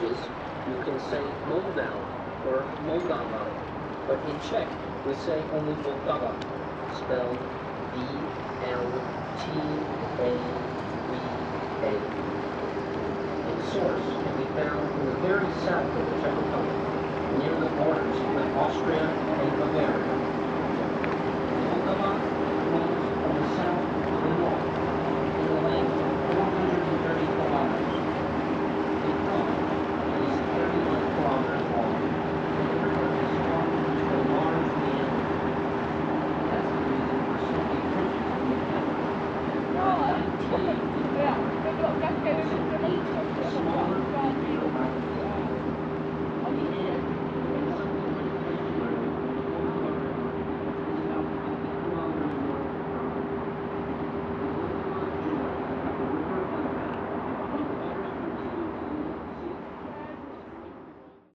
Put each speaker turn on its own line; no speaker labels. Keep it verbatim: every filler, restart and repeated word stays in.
languages, you can say Moldau or Moldava, but in Czech, we say only Vltava, spelled V L T A V A. Its source can be found in the very south of the Czech Republic, near the borders with Austria and Bavaria.